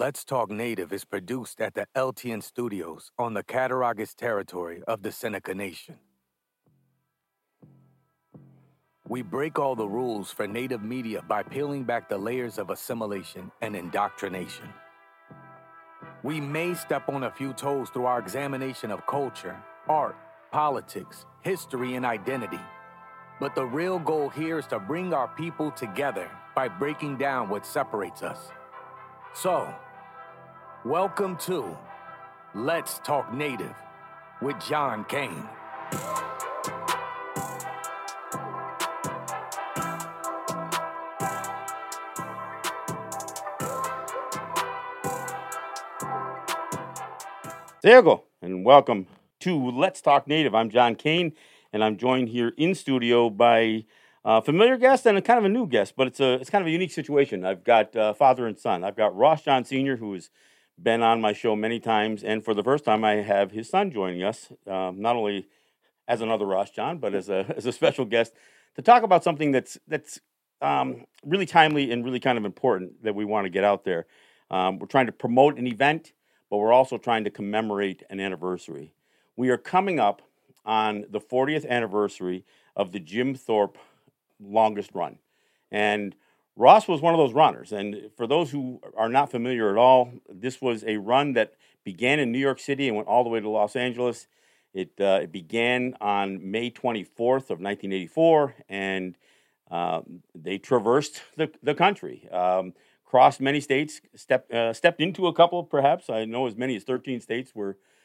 Let's Talk Native is produced at the LTN Studios on the Cattaraugus territory of the Seneca Nation. We break all the rules for Native media by peeling back the layers of assimilation and indoctrination. We may step on a few toes through our examination of culture, art, politics, history, and identity. But the real goal here is to bring our people together by breaking down what separates us. So, welcome to Let's Talk Native with John Kane. There you go, and welcome to Let's Talk Native. I'm John Kane, and I'm joined here in studio by a familiar guest and a kind of a new guest, but it's kind of a unique situation. I've got father and son. I've got Ross John Sr., who has been on my show many times, and for the first time, I have his son joining us, not only as another Ross John, but as a special guest to talk about something that's really timely and really kind of important that we want to get out there. We're trying to promote an event, but we're also trying to commemorate an anniversary. We are coming up on the 40th anniversary of the Jim Thorpe longest run. And Ross was one of those runners. And for those who are not familiar at all, this was a run that began in New York City and went all the way to Los Angeles. It began on May 24th of 1984, and they traversed the country. Crossed many states, stepped into a couple, perhaps. I know as many as 13 states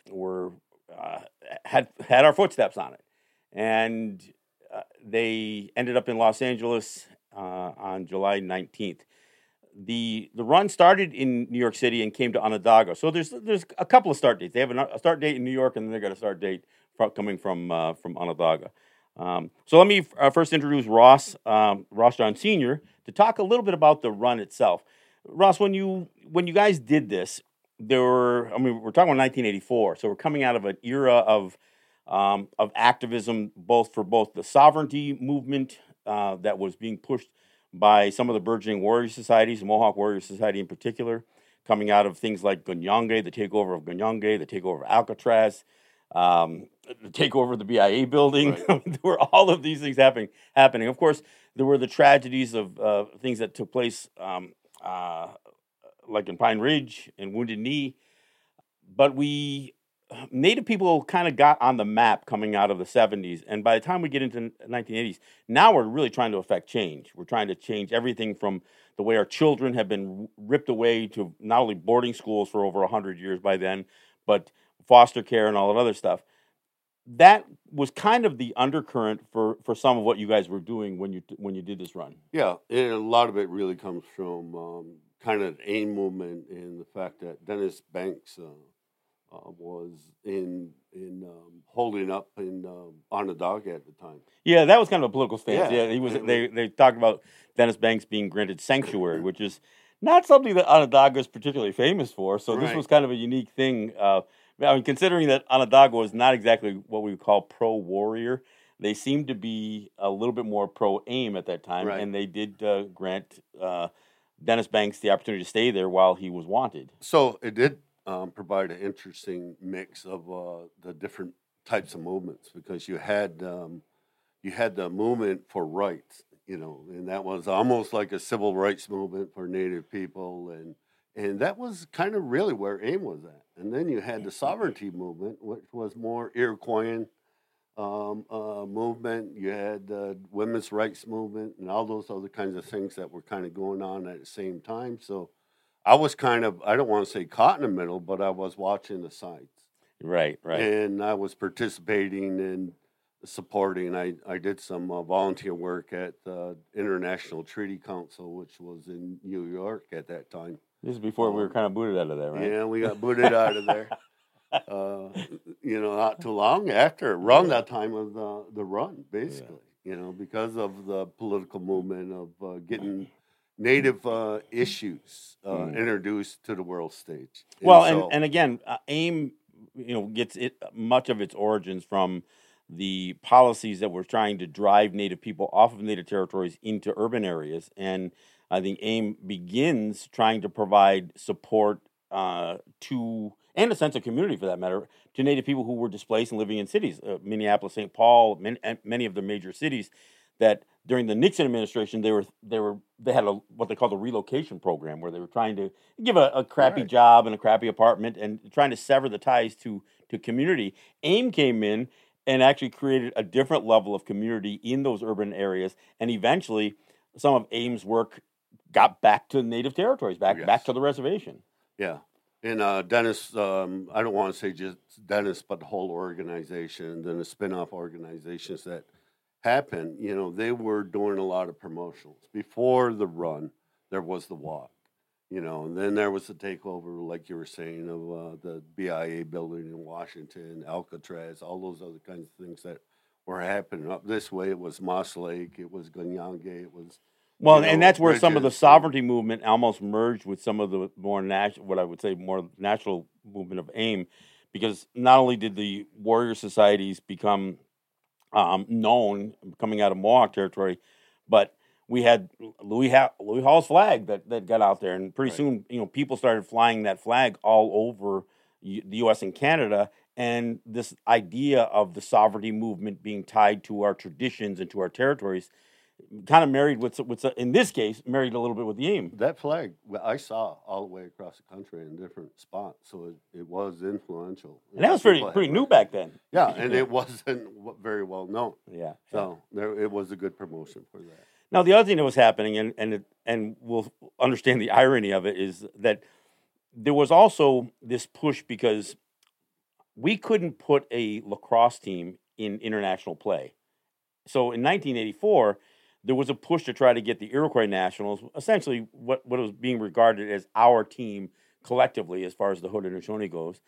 had our footsteps on it, and they ended up in Los Angeles on July 19th. The run started in New York City and came to Onondaga. So there's a couple of start dates. They have a start date in New York, and then they got a start date coming from Onondaga. So let me first introduce Ross John Sr. to talk a little bit about the run itself. Ross, when you guys did this, we're talking about 1984, so we're coming out of an era of activism, both the sovereignty movement that was being pushed by some of the burgeoning warrior societies, the Mohawk Warrior Society in particular, coming out of things like Gunyange, the takeover of Gunyange, the takeover of Alcatraz, the takeover of the BIA building. Right. There were all of these things happening. Of course, there were the tragedies of things that took place, like in Pine Ridge and Wounded Knee. But Native people kind of got on the map coming out of the 70s. And by the time we get into the 1980s, now we're really trying to affect change. We're trying to change everything from the way our children have been ripped away to not only boarding schools for over 100 years by then, but foster care and all that other stuff. That was kind of the undercurrent for some of what you guys were doing when you did this run. Yeah, and a lot of it really comes from kind of the AIM movement and the fact that Dennis Banks was in holding up in Onondaga at the time. Yeah, that was kind of a political stance. Yeah, he was. They talked about Dennis Banks being granted sanctuary, which is not something that Onondaga is particularly famous for. So This was kind of a unique thing. Considering that Onondaga was not exactly what we would call pro-warrior, they seemed to be a little bit more pro-AIM at that time, and they did grant Dennis Banks the opportunity to stay there while he was wanted. So it did provide an interesting mix of the different types of movements, because you had the movement for rights, and that was almost like a civil rights movement for Native people, and that was kind of really where AIM was at. And then you had the sovereignty movement, which was more Iroquoian movement. You had the women's rights movement and all those other kinds of things that were kind of going on at the same time. So I was kind of, I don't want to say caught in the middle, but I was watching the sides. Right. And I was participating and supporting. I did some volunteer work at the International Treaty Council, which was in New York at that time. This is before we were kind of booted out of there, right? Yeah, we got booted out of there. Not too long after, around that time of the run, basically. Yeah. Because of the political movement of getting Native issues introduced to the world stage. And again, AIM, gets much of its origins from the policies that were trying to drive Native people off of Native territories into urban areas, and I think AIM begins trying to provide support to, and a sense of community for that matter, to Native people who were displaced and living in cities, Minneapolis, St. Paul, many of the major cities. That during the Nixon administration, they had what they called a relocation program, where they were trying to give a crappy job and a crappy apartment and trying to sever the ties to community. AIM came in and actually created a different level of community in those urban areas, and eventually some of AIM's work got back to Native territories, back to the reservation. Yeah. And Dennis, I don't want to say just Dennis, but the whole organization, then the spin-off organizations that happened, they were doing a lot of promotionals. Before the run, there was the walk, and then there was the takeover, like you were saying, of the BIA building in Washington, Alcatraz, all those other kinds of things that were happening. Up this way, it was Moss Lake, it was Ganyange, it was... Well, and that's where some of the sovereignty movement almost merged with some of the more what I would say more national movement of AIM, because not only did the warrior societies become known coming out of Mohawk territory, but we had Louis Hall's flag that got out there, and pretty soon, people started flying that flag all over the U.S. and Canada, and this idea of the sovereignty movement being tied to our traditions and to our territories kind of married with in this case, married a little bit with the AIM. That flag I saw all the way across the country in different spots, so it was influential. And that was pretty new back then. Yeah, and it wasn't very well known. Yeah. So it was a good promotion for that. Now, the other thing that was happening, and we'll understand the irony of it, is that there was also this push because we couldn't put a lacrosse team in international play. So in 1984, there was a push to try to get the Iroquois Nationals, essentially what was being regarded as our team collectively, as far as the Haudenosaunee goes,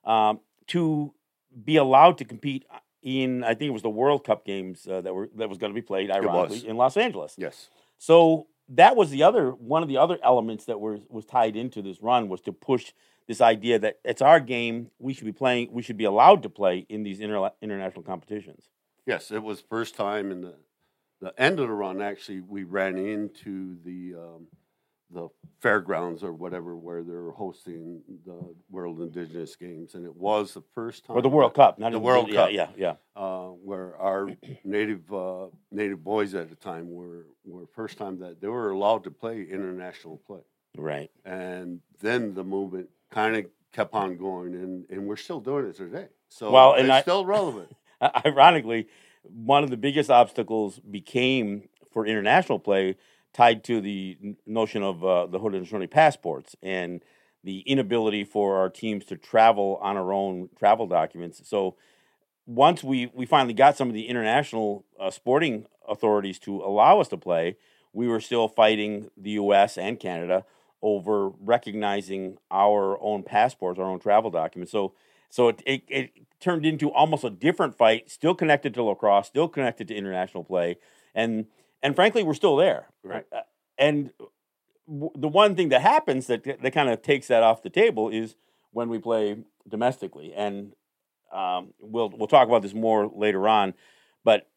to be allowed to compete in, I think it was the World Cup games that was going to be played, ironically, in Los Angeles. Yes. So that was one of the other elements that was tied into this run, was to push this idea that it's our game, we should be allowed to play in these international competitions. Yes, it was first time in the end of the run. Actually, we ran into the fairgrounds or whatever where they're hosting the World Indigenous Games, and it was the first time. Or the World Cup, not the World Cup. Yeah. Where our native boys at the time were first time that they were allowed to play international play. Right. And then the movement kind of kept on going, and we're still doing it today. So it's still relevant. Ironically, one of the biggest obstacles became for international play tied to the notion of the Haudenosaunee passports and the inability for our teams to travel on our own travel documents. So once we finally got some of the international sporting authorities to allow us to play, we were still fighting the U.S. and Canada over recognizing our own passports, our own travel documents. So it turned into almost a different fight, still connected to lacrosse, still connected to international play, and frankly, we're still there. Right. And the one thing that happens that kind of takes that off the table is when we play domestically, and we'll talk about this more later on, but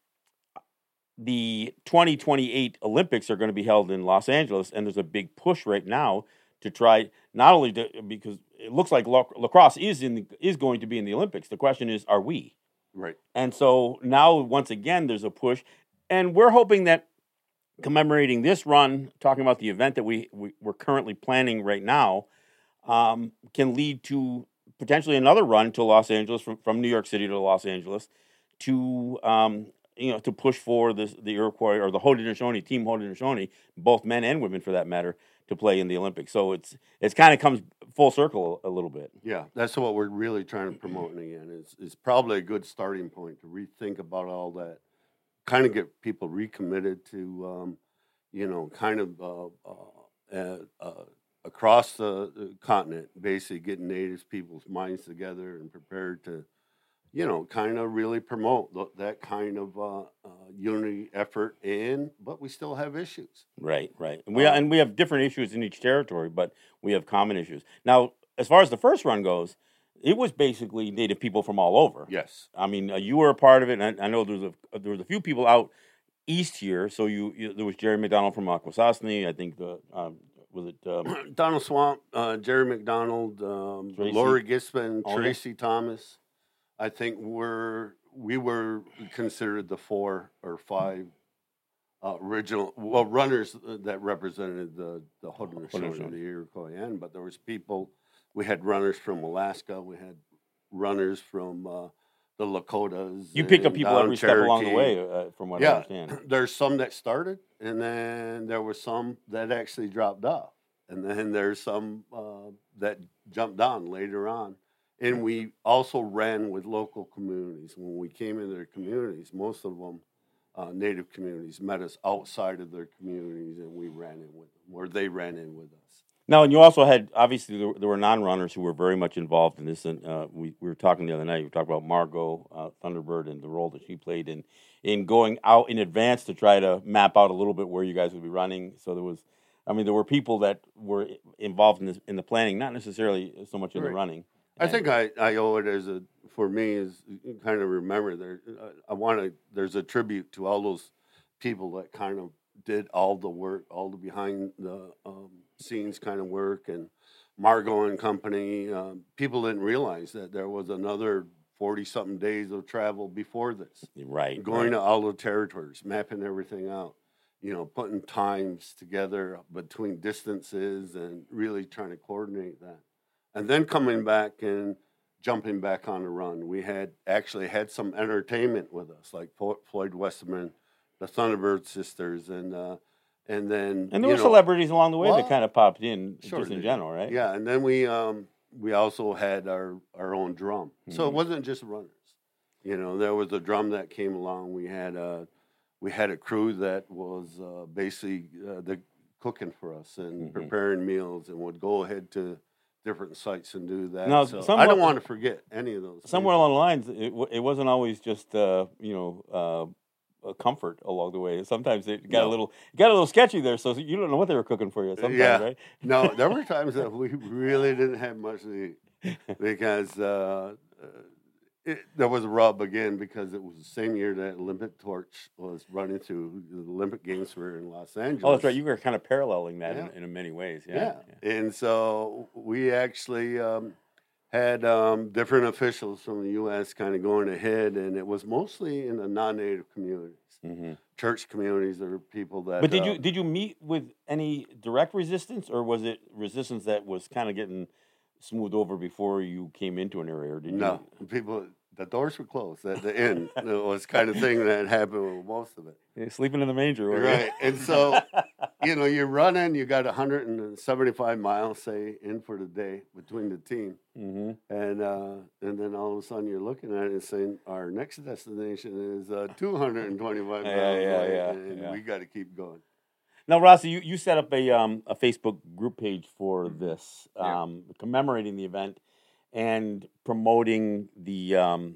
the 2028 Olympics are going to be held in Los Angeles, and there's a big push right now to try not only because it looks like lacrosse is going to be in the Olympics. The question is, are we? Right. And so now, once again, there's a push, and we're hoping that commemorating this run, talking about the event that we're currently planning right now, can lead to potentially another run to Los Angeles from New York City to Los Angeles to to push for the Iroquois or the Haudenosaunee, Team Haudenosaunee, both men and women for that matter, to play in the Olympics. So it's kind of comes full circle a little bit. Yeah, that's what we're really trying to promote again. It's probably a good starting point to rethink about all that, kind of get people recommitted to, across the continent, basically getting Native people's minds together and prepared to, kind of really promote that kind of unity effort. But we still have issues. Right. And we have different issues in each territory, but we have common issues. Now, as far as the first run goes, it was basically Native people from all over. Yes. I mean, you were a part of it, and I know there was a few people out east here. So there was Jerry McDonald from Akwesasne. I think Was it Donald Swamp, Jerry McDonald, Tracy? Lori Gisman, Oh, yeah. Tracy Thomas. I think we were considered the 4 or 5 original runners that represented the Haudenosaunee and the Iroquois end. But there was people. We had runners from Alaska. We had runners from the Lakotas. You picked up and people down every step along the Cherokee. way, from what I understand. There's some that started, and then there were some that actually dropped off, and then there's some that jumped on later on. And we also ran with local communities. When we came into their communities, most of them, Native communities, met us outside of their communities, and we ran in with them, or they ran in with us. Now, and you also had, obviously, there were non-runners who were very much involved in this. And we were talking the other night, we talked about Margot Thunderbird and the role that she played in going out in advance to try to map out a little bit where you guys would be running. So there were people that were involved in the planning, not necessarily so much in the running. I think I owe it for me is kind of remember there's a tribute to all those people that kind of did all the work, all the behind the scenes kind of work, and Margot and company. People didn't realize that there was another 40-something days of travel before this. Right. Going to all the territories, mapping everything out, putting times together between distances and really trying to coordinate that. And then coming back and jumping back on the run. We had some entertainment with us, like Floyd Westerman, the Thunderbird sisters, and then there were celebrities along the way that kind of popped in, sure just in general, right? Yeah, and then we also had our own drum, so it wasn't just runners. There was a drum that came along. We had a crew that was basically cooking for us and preparing meals, and would go ahead to different sites and do that. Now, so I don't want to forget any of those. Somewhere along the lines, it wasn't always just a comfort along the way. Sometimes it got a little sketchy there, so you don't know what they were cooking for you. Sometimes, right? No, there were times that we really didn't have much to eat because there was a rub again, because it was the same year that Olympic torch was running through. The Olympic Games were in Los Angeles. Oh, that's right. You were kind of paralleling that in many ways. Yeah. And so we actually had different officials from the U.S. kind of going ahead, and it was mostly in the non-Native communities, church communities. There were people that. But did you meet with any direct resistance, or was it resistance that was kind of getting smoothed over before you came into an area? Or did no, people. The doors were closed at the end. It was kind of thing that happened with most of it. You're sleeping in the manger, right? And so, you're running. You got 175 miles, say, in for the day between the team, and then all of a sudden you're looking at it and saying, our next destination is 225 miles away, and we got to keep going. Now, Rossi, you set up a Facebook group page for this, commemorating the event and promoting the and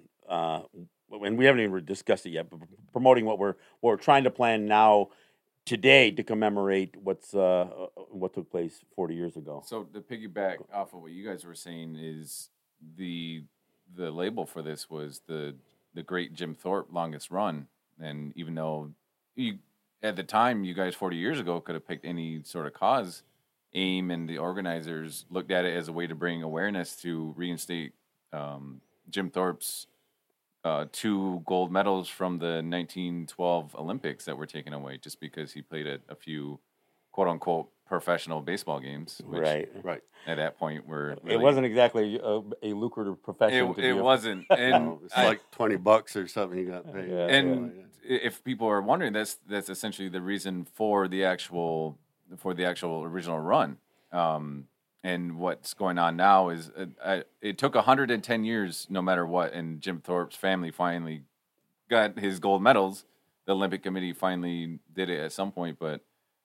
we haven't even discussed it yet, but promoting what we're trying to plan now today to commemorate what took place 40 years ago. So to piggyback off of what you guys were saying is the label for this was the Great Jim Thorpe Longest Run, and even though at the time you guys 40 years ago could have picked any sort of cause, AIM and the organizers looked at it as a way to bring awareness to reinstate Jim Thorpe's 2 gold medals from the 1912 Olympics that were taken away just because he played a few quote-unquote professional baseball games. Which right. At that point were really, it wasn't exactly a lucrative profession. It wasn't. And it's like $20 or something you got paid. If people are wondering, that's essentially the reason for the actual original run. And what's going on now is it took 110 years, no matter what, and Jim Thorpe's family finally got his gold medals. The Olympic Committee finally did it at some point, but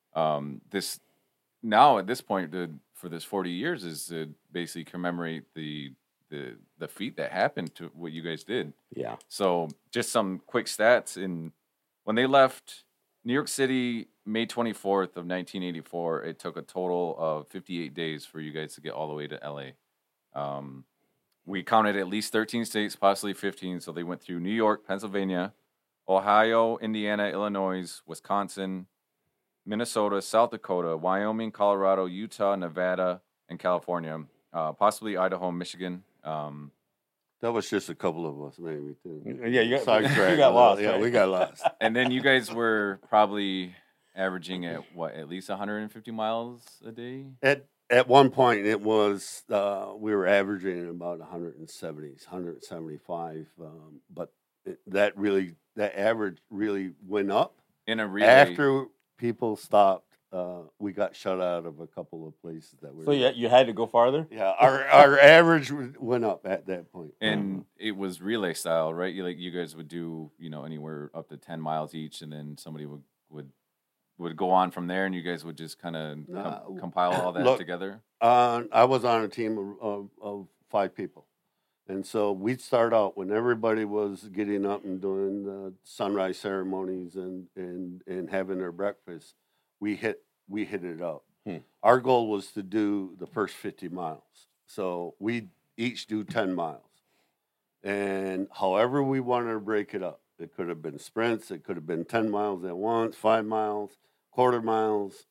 at this point, for this 40 years, is to basically commemorate the feat that happened to what you guys did. Yeah. So just some quick stats. When they left New York City, May 24th of 1984, it took a total of 58 days for you guys to get all the way to LA. We counted at least 13 states, possibly 15. So they went through New York, Pennsylvania, Ohio, Indiana, Illinois, Wisconsin, Minnesota, South Dakota, Wyoming, Colorado, Utah, Nevada, and California, possibly Idaho, Michigan. That was just a couple of us, maybe. Too. Yeah, you got, Sidetrack. you got lost. Yeah, right? we got lost. And then you guys were probably averaging at least 150 miles a day? At one point, it was we were averaging about 170s, 175, but that average really went up In a relay. after people stopped. We got shut out of a couple of places that were. So you had to go farther? Yeah, our average went up at that point. And it was relay style, right? You guys would do, anywhere up to 10 miles each, and then somebody would go on from there, and you guys would just kind of compile all that together? I was on a team of 5 people. And so we'd start out when everybody was getting up and doing the sunrise ceremonies and having their breakfast. We hit it up. Our goal was to do the first 50 miles. So we each do 10 miles. And however we wanted to break it up, it could have been sprints, it could have been 10 miles at once, 5 miles, quarter miles,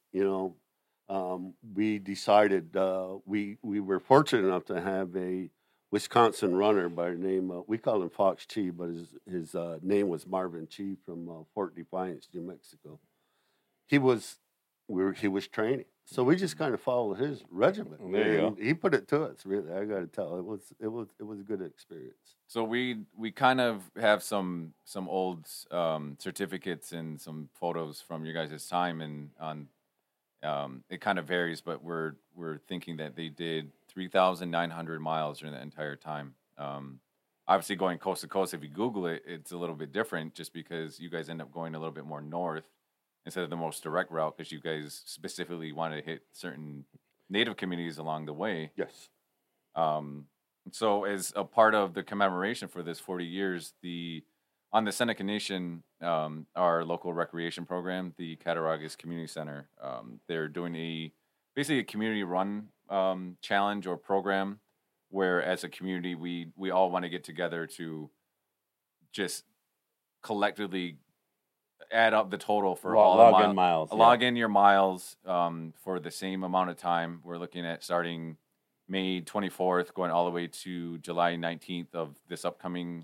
we decided we were fortunate enough to have a Wisconsin runner by the name of, we call him Fox Chi, but his name was Marvin Chi from Fort Defiance, New Mexico. He was training, so we just kind of followed his regimen. There you go. He put it to us. Really, I got to tell, it was a good experience. So we kind of have some old certificates and some photos from your guys' time, and on it kind of varies, but we're thinking that they did 3,900 miles during that entire time. Obviously, going coast to coast, if you Google it, it's a little bit different, just because you guys end up going a little bit more north instead of the most direct route, because you guys specifically wanted to hit certain Native communities along the way. Yes. So as a part of the commemoration for this 40 years, on the Seneca Nation, our local recreation program, the Cattaraugus Community Center, they're doing basically a community run challenge or program where, as a community, we all want to get together to just collectively add up the total for all the log in miles. Log in your miles for the same amount of time. We're looking at starting May 24th, going all the way to July 19th of this upcoming,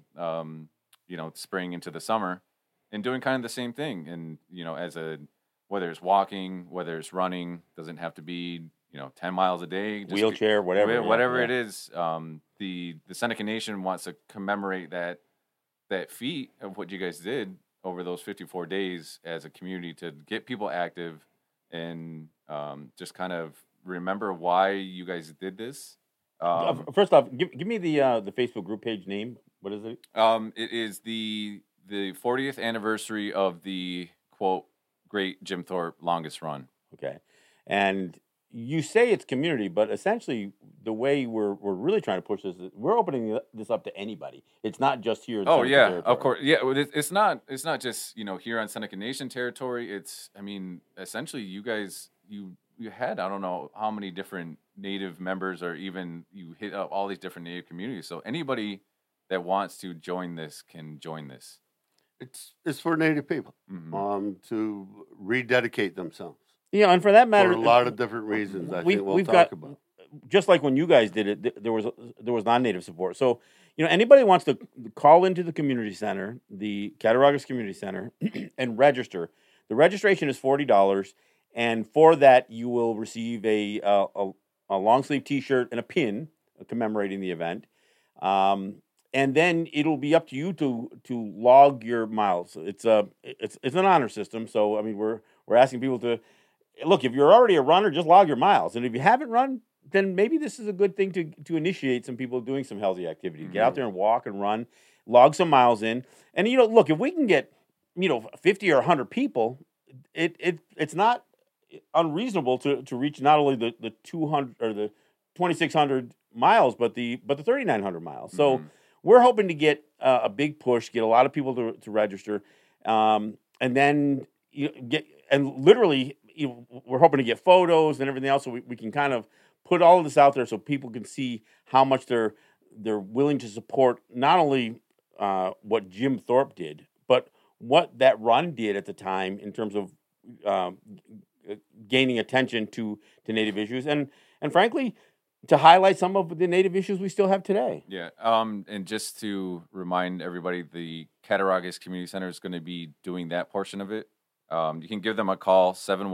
spring into the summer, and doing kind of the same thing. And, whether it's walking, whether it's running, doesn't have to be, 10 miles a day. Just wheelchair, whatever. It is. The Seneca Nation wants to commemorate that feat of what you guys did over those 54 days as a community, to get people active and just kind of remember why you guys did this. First off, give me the Facebook group page name. What is it? It is the 40th anniversary of the, quote, Great Jim Thorpe Longest Run. Okay. And you say it's community, but essentially the way we're really trying to push this is we're opening this up to anybody. It's not just here in Seneca territory. Of course. Yeah, it's not just, here on Seneca Nation territory. It's, essentially you guys, you had, I don't know how many different Native members, or even you hit up all these different Native communities. So anybody that wants to join this can join this. It's for Native people to rededicate themselves. And for that matter, for a lot of different reasons. I think we'll talk about. Just like when you guys did it, there was non-Native support. So anybody wants to call into the community center, the Cattaraugus Community Center, and register. The registration is $40, and for that you will receive a long sleeve T-shirt and a pin commemorating the event. And then it'll be up to you to log your miles. It's an honor system, so we're asking people to look. If you're already a runner, just log your miles, and if you haven't run, then maybe this is a good thing to initiate some people doing some healthy activity. Mm-hmm. Get out there and walk and run, log some miles in, and look, if we can get 50 or 100 people, it's not unreasonable to reach not only the 200 or the 2,600 miles, but the 3,900 miles. So. Mm-hmm. We're hoping to get a big push, get a lot of people to register, and then literally we're hoping to get photos and everything else, so we can kind of put all of this out there so people can see how much they're willing to support not only what Jim Thorpe did, but what that run did at the time in terms of gaining attention to Native issues, and frankly, to highlight some of the Native issues we still have today. Yeah. And just to remind everybody, the Cattaraugus Community Center is going to be doing that portion of it. You can give them a call,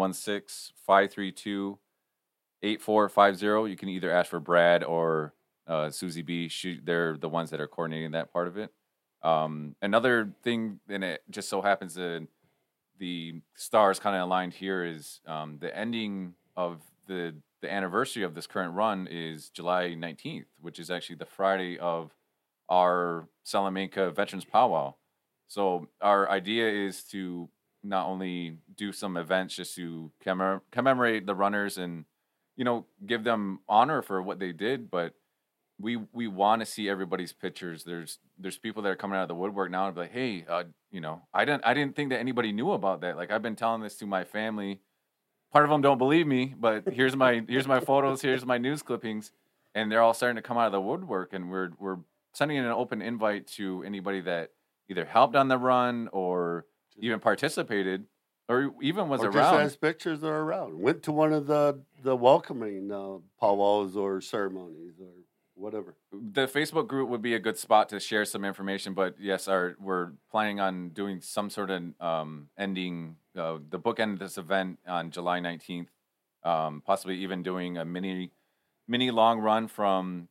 716-532-8450. You can either ask for Brad or Susie B. They're the ones that are coordinating that part of it. Another thing, and it just so happens that the stars kind of aligned here, is the ending of the anniversary of this current run is July 19th, which is actually the Friday of our Salamanca Veterans Powwow. So our idea is to not only do some events just to commemorate the runners and, give them honor for what they did, but we want to see everybody's pictures. There's people that are coming out of the woodwork now and be like, hey, I didn't think that anybody knew about that. Like, I've been telling this to my family. Part of them don't believe me, but here's my photos, here's my news clippings, and they're all starting to come out of the woodwork. And we're sending an open invite to anybody that either helped on the run or even participated or even was around. Just as pictures are around. Went to one of the welcoming powwows or ceremonies or whatever. The Facebook group would be a good spot to share some information, but yes, we're planning on doing some sort of ending, the bookend of this event on July 19th, possibly even doing a mini long run from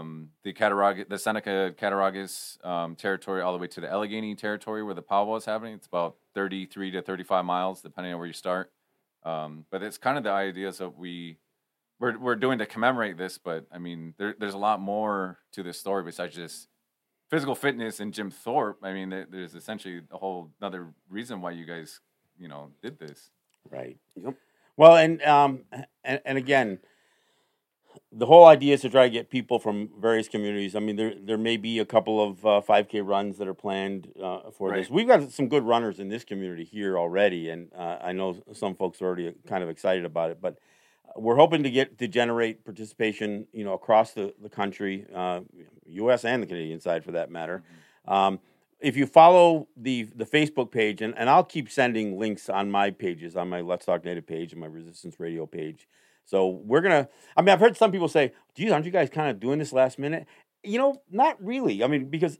the Seneca Cattaraugus territory all the way to the Allegheny territory where the powwow is happening. It's about 33 to 35 miles, depending on where you start. But it's kind of the ideas that we're doing to commemorate this. But I mean, there's a lot more to this story besides just physical fitness and Jim Thorpe. I mean, there's essentially a whole other reason why you guys, did this. Right. Yep. Well, and again, the whole idea is to try to get people from various communities. I mean, there may be a couple of 5K runs that are planned for this. We've got some good runners in this community here already, and I know some folks are already kind of excited about it. But we're hoping to generate participation, across the country, U.S. and the Canadian side for that matter. Mm-hmm. If you follow the Facebook page, and I'll keep sending links on my pages, on my Let's Talk Native page and my Resistance Radio page. So I've heard some people say, geez, aren't you guys kind of doing this last minute? Not really. I mean, because,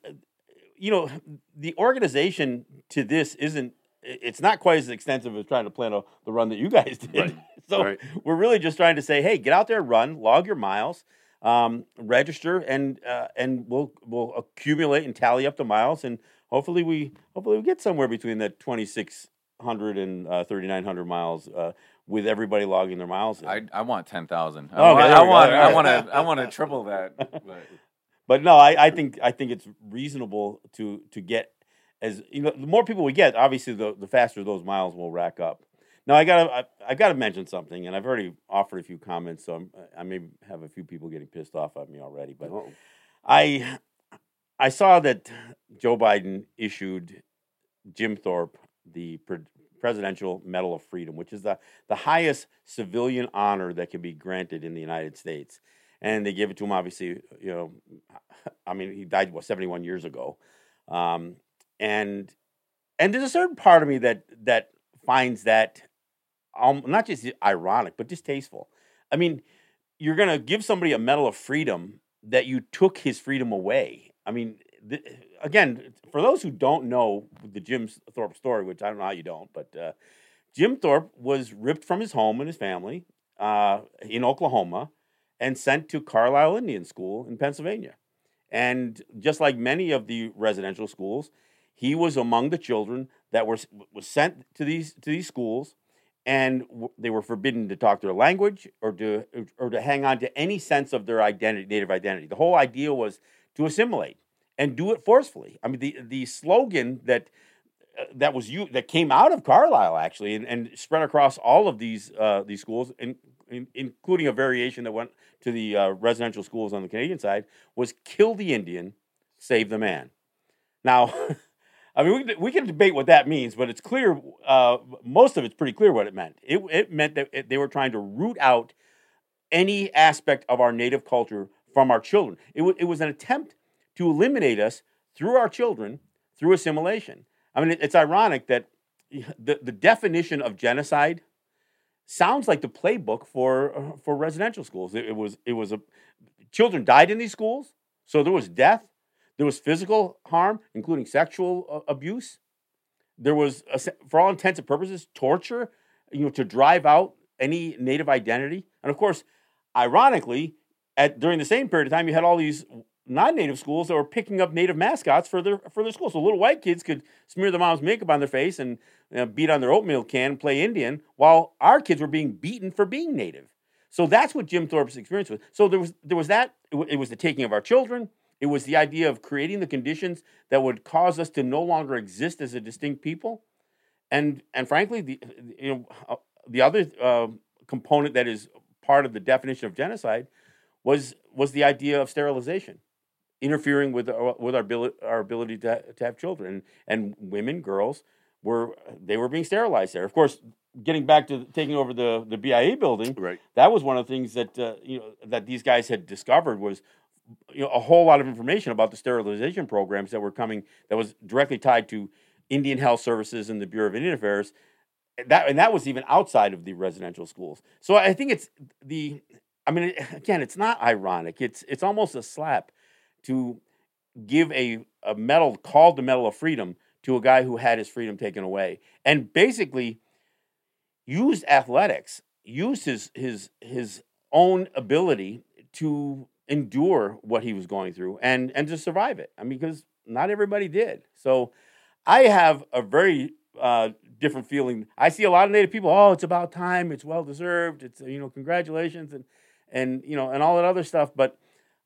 the organization to this it's not quite as extensive as trying to plan the run that you guys did. Right. So we're really just trying to say, hey, get out there, run, log your miles, register, and we'll accumulate and tally up the miles, and hopefully we get somewhere between that 2,600 and 3,900 miles with everybody logging their miles in. I want 10,000. I want to triple that. But no, I think it's reasonable to get the more people we get, obviously the faster those miles will rack up. Now I gotta mention something, and I've already offered a few comments, so I may have a few people getting pissed off at me already. But I saw that Joe Biden issued Jim Thorpe the Presidential Medal of Freedom, which is the highest civilian honor that can be granted in the United States, and they give it to him. Obviously, he died 71 years ago, and there's a certain part of me that finds that not just ironic, but distasteful. I mean, you're going to give somebody a Medal of Freedom that you took his freedom away. I mean, again, for those who don't know the Jim Thorpe story, which I don't know how you don't, but Jim Thorpe was ripped from his home and his family in Oklahoma and sent to Carlisle Indian School in Pennsylvania. And just like many of the residential schools, he was among the children that was sent to these schools, and they were forbidden to talk their language or to hang on to any sense of their identity, native identity. The whole idea was to assimilate and do it forcefully. I mean, the slogan that came out of Carlisle actually and spread across all of these schools, including a variation that went to the residential schools on the Canadian side, was "Kill the Indian, save the man." Now, I mean, we can debate what that means, but it's clear. Most of it's pretty clear what it meant. It meant that they were trying to root out any aspect of our native culture from our children. It was an attempt to eliminate us through our children through assimilation. I mean, it's ironic that the definition of genocide sounds like the playbook for residential schools. It was children died in these schools, so there was death, there was physical harm, including sexual abuse. There was, for all intents and purposes, torture, to drive out any Native identity. And of course, ironically, during the same period of time, you had all these non-Native schools that were picking up Native mascots for their schools. So little white kids could smear their mom's makeup on their face and beat on their oatmeal can and play Indian, while our kids were being beaten for being Native. So that's what Jim Thorpe's experience was. So there was that. It was the taking of our children. It was the idea of creating the conditions that would cause us to no longer exist as a distinct people. And frankly, the other component that is part of the definition of genocide was the idea of sterilization, interfering with our ability to have children, and women, girls were being sterilized there. Of course, getting back to taking over the BIA building, Right. That was one of the things that that these guys had discovered was a whole lot of information about the sterilization programs that were coming, that was directly tied to Indian Health Services and the Bureau of Indian Affairs. That was even outside of the residential schools. So I think again, it's not ironic. It's almost a slap to give a medal called the Medal of Freedom to a guy who had his freedom taken away, and basically used athletics, used his own ability to endure what he was going through and to survive it. I mean, because not everybody did. So I have a very different feeling. I see a lot of Native people, oh, it's about time, it's well deserved, it's congratulations and all that other stuff. But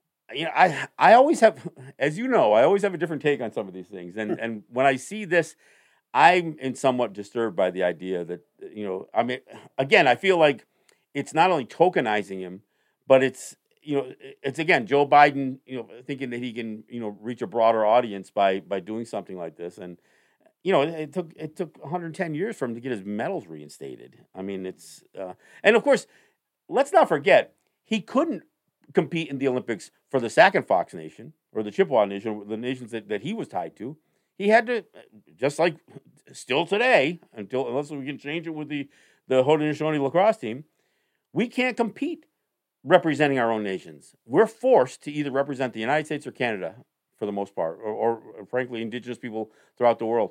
I always have, as I always have a different take on some of these things. And when I see this, I'm somewhat disturbed by the idea that again, I feel like it's not only tokenizing him, but it's again Joe Biden, thinking that he can reach a broader audience by doing something like this. And it took 110 years for him to get his medals reinstated. I mean, it's and of course, let's not forget, he couldn't compete in the Olympics for the Sac and Fox Nation or the Chippewa Nation, the nations that he was tied to. He had to, just like still today, unless we can change it with the Haudenosaunee lacrosse team, we can't compete representing our own nations. We're forced to either represent the United States or Canada for the most part, or frankly, Indigenous people throughout the world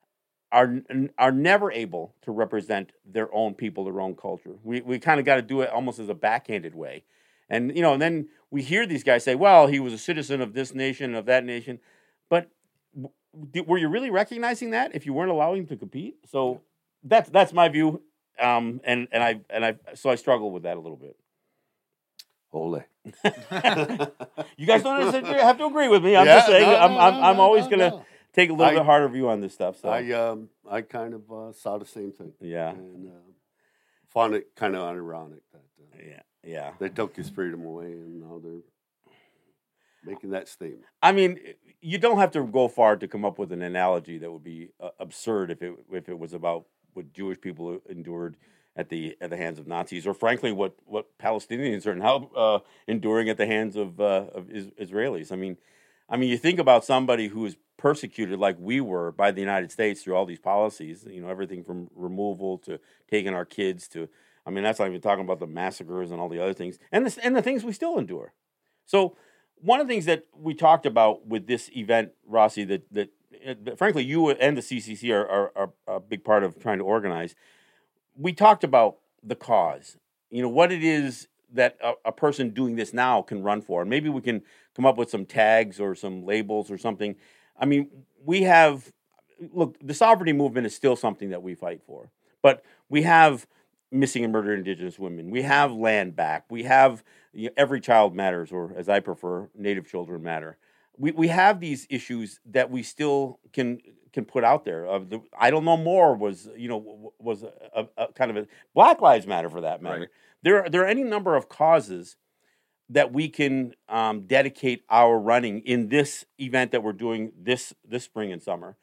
are never able to represent their own people, their own culture. We kind of got to do it almost as a backhanded way. And, and then we hear these guys say, well, he was a citizen of this nation, of that nation. But were you really recognizing that if you weren't allowing him to compete? So that's my view. So I struggle with that a little bit. Ole. You guys don't have to agree with me. I'm just saying I'm always going to take a little bit harder view on this stuff. So I kind of saw the same thing. Yeah. And found it kind of ironic that yeah. they took his freedom away, and now they're making that statement. I mean, you don't have to go far to come up with an analogy that would be absurd if it was about what Jewish people endured at the hands of Nazis, or frankly, what Palestinians are now enduring at the hands of Israelis. I mean, you think about somebody who is persecuted like we were by the United States through all these policies. Everything from removal to taking our kids to. I mean, that's not even talking about the massacres and all the other things, and the things we still endure. So, one of the things that we talked about with this event, Rossi, that frankly you and the CCC are a big part of trying to organize. We talked about the cause, what it is that a person doing this now can run for. And maybe we can come up with some tags or some labels or something. I mean, the sovereignty movement is still something that we fight for. But we have missing and murdered Indigenous women. We have land back. We have every child matters, or as I prefer, Native children matter. We have these issues that we still can put out there. I don't know more was a kind of a Black Lives Matter for that matter. Right. There are any number of causes that we can dedicate our running in this event that we're doing this spring and summer,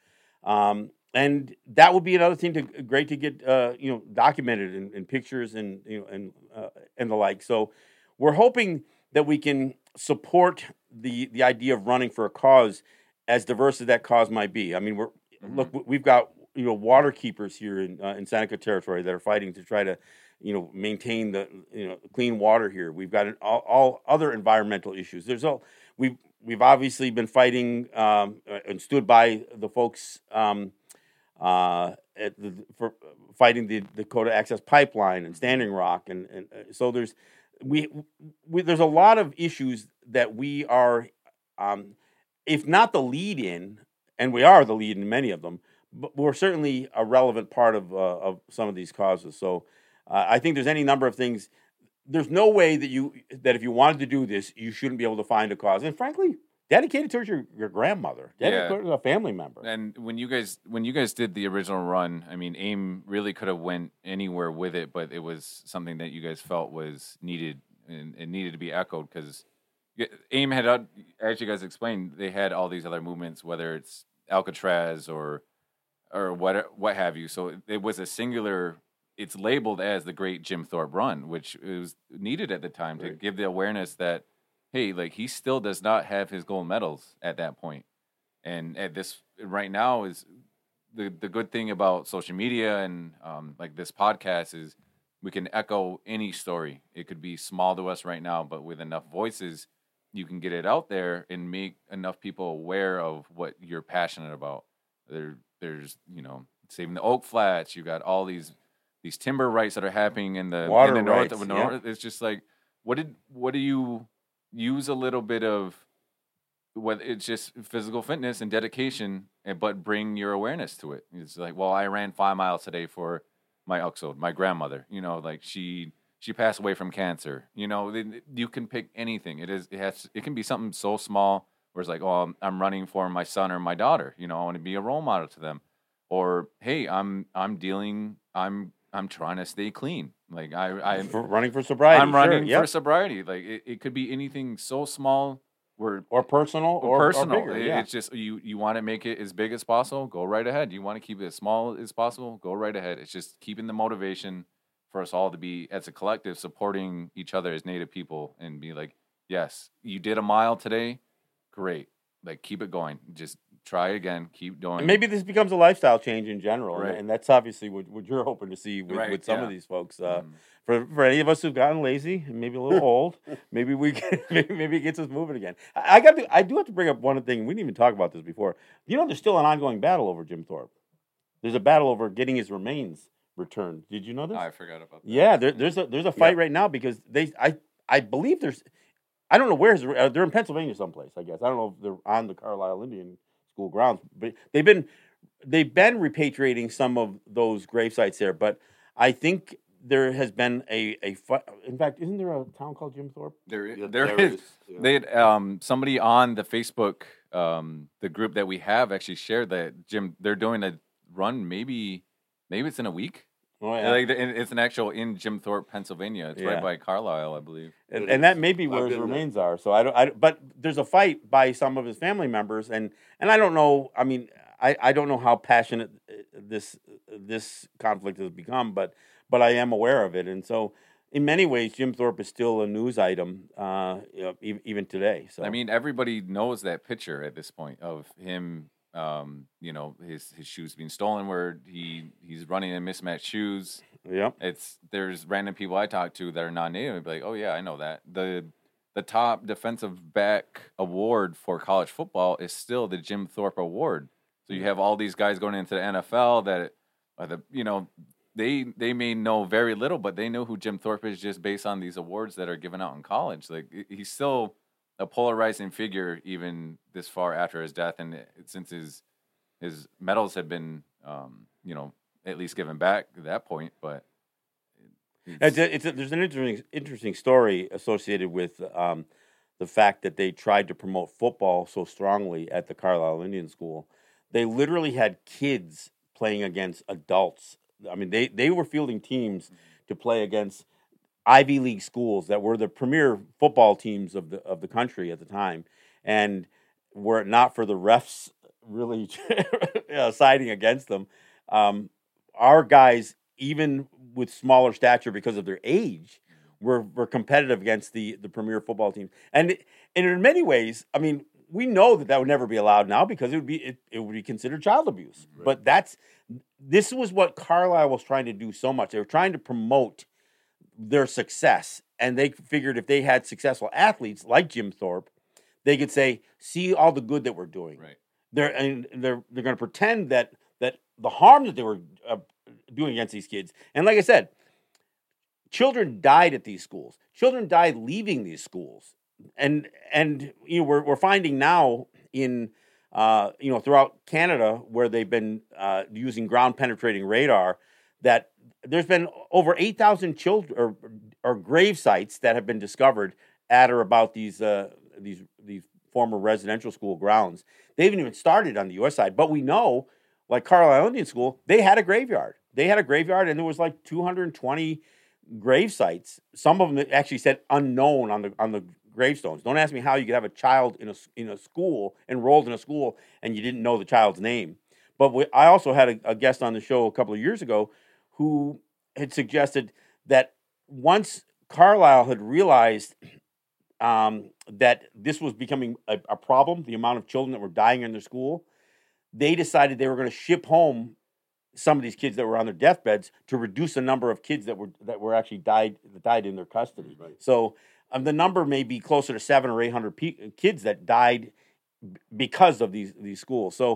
and that would be another thing great to get documented in pictures and the like. So we're hoping that we can support the idea of running for a cause as diverse as that cause might be. I mean, we've got water keepers here in Seneca Territory that are fighting to try to maintain the clean water here. We've got all other environmental issues. We've obviously been fighting and stood by the folks for fighting the Dakota Access Pipeline and Standing Rock, and so there's a lot of issues that we are, if not the lead in, and we are the lead in many of them, but we're certainly a relevant part of some of these causes. So I think there's any number of things. There's no way that if you wanted to do this, you shouldn't be able to find a cause. And frankly, dedicated towards your grandmother, dedicated to a family member. And when you guys did the original run, I mean, AIM really could have went anywhere with it, but it was something that you guys felt was needed and it needed to be echoed because AIM had, as you guys explained, they had all these other movements, whether it's Alcatraz or what have you. So it was a singular. It's labeled as the Great Jim Thorpe Run, which was needed at the time to give the awareness that, hey, like he still does not have his gold medals at that point. And at this right now is the good thing about social media and like this podcast is we can echo any story. It could be small to us right now, but with enough voices, you can get it out there and make enough people aware of what you're passionate about. There's saving the Oak Flats. You got all these timber rights that are happening in the water north. rights, It's just like what do you use a little bit of what it's just physical fitness and dedication, but bring your awareness to it. It's like, well, I ran 5 miles today for my Uxode, my grandmother. Like she passed away from cancer. You can pick anything. It can be something so small where it's like, oh, I'm running for my son or my daughter. I want to be a role model to them. Or hey, I'm trying to stay clean. Like I'm running for sobriety. I'm running for sobriety. Like it could be anything so small or personal or bigger. It's just you want to make it as big as possible. Go right ahead. You want to keep it as small as possible. Go right ahead. It's just keeping the motivation for us all to be as a collective supporting each other as Native people and be like, yes, you did a mile today. Great. Like keep it going. Just try again. Keep doing. And maybe this becomes a lifestyle change in general, right. And that's obviously what you're hoping to see with some of these folks. For any of us who've gotten lazy and maybe a little old, maybe maybe it gets us moving again. I do have to bring up one thing. We didn't even talk about this before. There's still an ongoing battle over Jim Thorpe. There's a battle over getting his remains returned. Did you know this? I forgot about that. Yeah, there's a fight right now because I believe I don't know where they're in Pennsylvania someplace. I guess I don't know if they're on the Carlisle Indian School grounds, but they've been repatriating some of those grave sites there. But I think there has been a fight. In fact, isn't there a town called Jim Thorpe? There is. Yeah. They had somebody on the Facebook, the group that we have actually shared that they're doing a run. Maybe it's in a week. Oh, yeah. Like it's an actual in Jim Thorpe, Pennsylvania. It's right by Carlisle, I believe. And that may be where his remains are. So but there's a fight by some of his family members, and I don't know. I mean, I don't know how passionate this conflict has become, but I am aware of it, and so in many ways, Jim Thorpe is still a news item, even today. So I mean, everybody knows that picture at this point of him. His shoes being stolen, where he's running in mismatched shoes. Yeah, there's random people I talk to that are non-native and be like, oh yeah, I know that. The top defensive back award for college football is still the Jim Thorpe Award. So you have all these guys going into the NFL that they may know very little, but they know who Jim Thorpe is just based on these awards that are given out in college. Like he's still a polarizing figure even this far after his death, and since his medals have been at least given back at that point. But there's an interesting story associated with the fact that they tried to promote football so strongly at the Carlisle Indian School. They literally had kids playing against adults. I mean, they were fielding teams to play against Ivy League schools that were the premier football teams of the country at the time, and were it not for the refs really siding against them, our guys, even with smaller stature because of their age, were competitive against the premier football teams. And in many ways, I mean, we know that would never be allowed now because it would be considered child abuse. Right. But this was what Carlisle was trying to do so much. They were trying to promote their success, and they figured if they had successful athletes like Jim Thorpe, they could say, "See all the good that we're doing." Right. They're going to pretend that the harm that they were doing against these kids, and like I said, children died at these schools. Children died leaving these schools, and we're finding now in throughout Canada where they've been using ground penetrating radar that there's been over 8,000 children or grave sites that have been discovered at or about these former residential school grounds. They haven't even started on the U.S. side, but we know, like Carlisle Indian School, they had a graveyard. And there was like 220 grave sites. Some of them actually said unknown on the gravestones. Don't ask me how you could have a child in a school, enrolled in a school, and you didn't know the child's name. But I also had a guest on the show a couple of years ago who had suggested that once Carlisle had realized that this was becoming a problem, the amount of children that were dying in their school, they decided they were going to ship home some of these kids that were on their deathbeds to reduce the number of kids that were actually died in their custody. Right. So the number may be closer to 700 or 800 kids that died because of these schools. So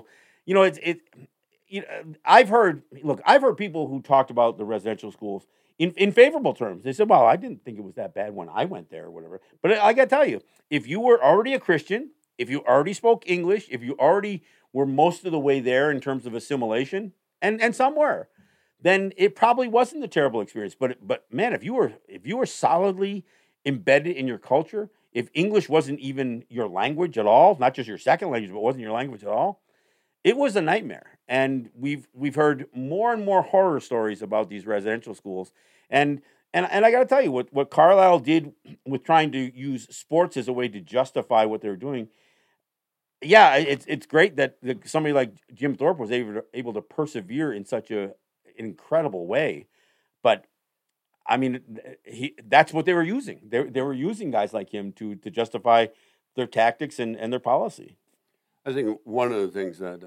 I've heard people who talked about the residential schools in favorable terms. They said, "Well, I didn't think it was that bad when I went there or whatever." But I got to tell you, if you were already a Christian, if you already spoke English, if you already were most of the way there in terms of assimilation, and some were, then it probably wasn't a terrible experience. But man, if you were solidly embedded in your culture, if English wasn't even your language at all, not just your second language, but wasn't your language at all, it was a nightmare. And we've heard more and more horror stories about these residential schools. And I got to tell you, what Carlisle did with trying to use sports as a way to justify what they were doing. Yeah, it's great that somebody like Jim Thorpe was able to persevere in such an incredible way. But I mean, that's what they were using. They were using guys like him to justify their tactics and their policy. I think one of the things that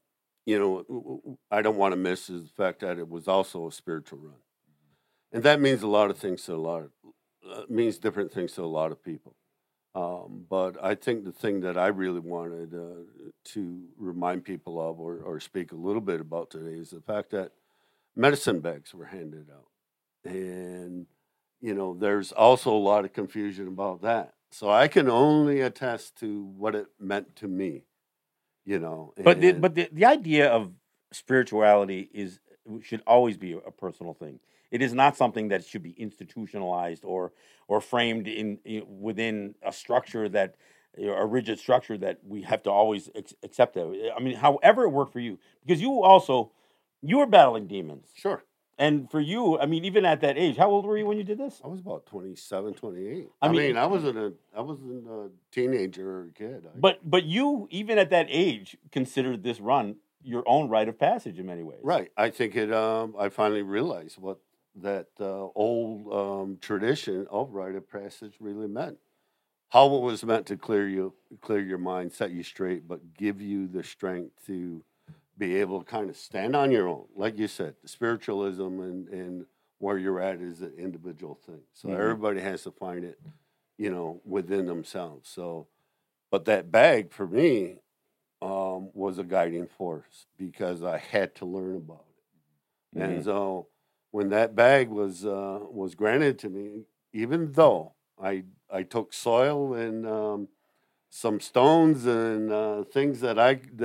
I don't want to miss is the fact that it was also a spiritual run, and that means a lot of things to means different things to a lot of people. But I think the thing that I really wanted to remind people of or speak a little bit about today is the fact that medicine bags were handed out. And, there's also a lot of confusion about that. So I can only attest to what it meant to me, But the idea of spirituality should always be a personal thing. It is not something that should be institutionalized or framed within a structure that a rigid structure that we have to always accept it. I mean, however it worked for you, because you were battling demons. Sure. And for you, I mean, even at that age, how old were you when you did this? I was about 27, 28. I mean, I wasn't a teenager or a kid. But you, even at that age, considered this run your own rite of passage in many ways. Right. I think it. I finally realized what that old tradition of rite of passage really meant. How it was meant to clear your mind, set you straight, but give you the strength to be able to kind of stand on your own. Like you said, the spiritualism and where you're at is an individual thing. So everybody has to find it, within themselves. So, but that bag for me was a guiding force because I had to learn about it. And so when that bag was granted to me, even though I took soil and some stones and things that